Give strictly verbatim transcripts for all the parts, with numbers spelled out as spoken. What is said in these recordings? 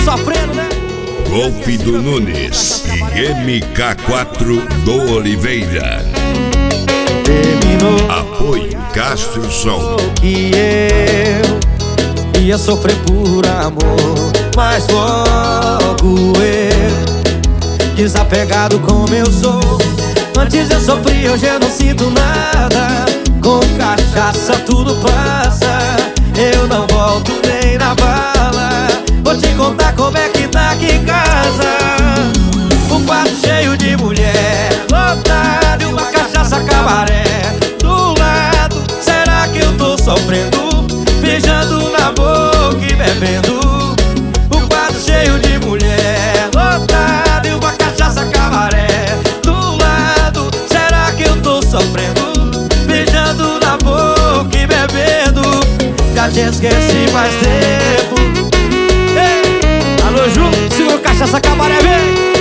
sofrendo, né? Golpe do Nunes e M K quatro do Oliveira. Terminou. Apoio Castro Som. Que eu ia sofrer por amor, mas logo eu, desapegado como eu sou. Antes eu sofri, hoje eu não sinto nada. Com cachaça tudo passa, eu não volto nem na bala. Vou te contar como é que tá aqui em casa. Um quarto cheio de mulher, lotado e uma cachaça cabaré do lado. Será que eu tô sofrendo? Beijando na boca e bebendo. Um quarto cheio de mulher, lotado e uma cachaça cabaré do lado. Será que eu tô sofrendo? Beijando na boca e bebendo. Já te esqueci faz tempo. Ei, alô Ju, segura cachaça cabaré, vem.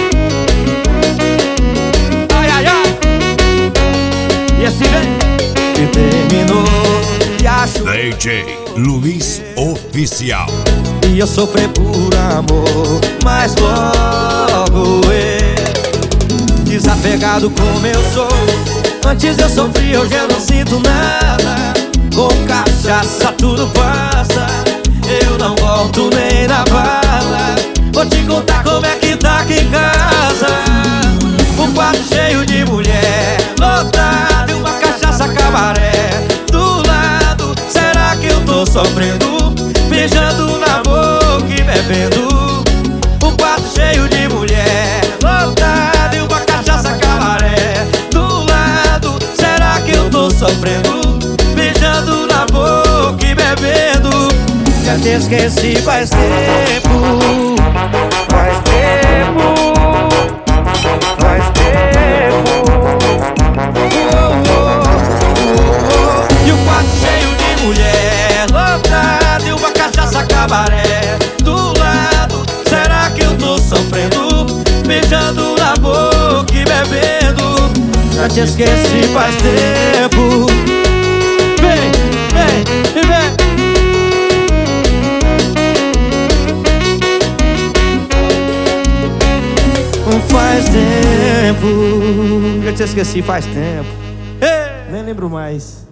Ai, ai, ai. E assim vem. E terminou. E acho D J Luiz Oficial. e eu sofri por amor, mas logo eu, desapegado como eu sou. Antes eu sofri, hoje eu não sinto nada. Com cachaça tudo passa, eu não volto nem na bala. Vou te contar como é que tá aqui em casa. Um quarto cheio de mulher, lotado e uma cachaça cabaré do lado. Será que eu tô sofrendo? Beijando na boca e bebendo. Um quarto cheio de mulher, lotado e uma cachaça cabaré do lado. Será que eu tô sofrendo? Beijando na boca e bebendo. Já te esqueci faz tempo. Faz tempo. Faz tempo. Oh, oh, oh, oh. E um quarto cheio de mulher, lotado e uma cachaça cabaré do lado. Será que eu tô sofrendo? Beijando na boca e bebendo. Já te esqueci faz tempo. Vem, vem, vem. Faz tempo. Já te esqueci faz tempo. Ei, nem lembro mais.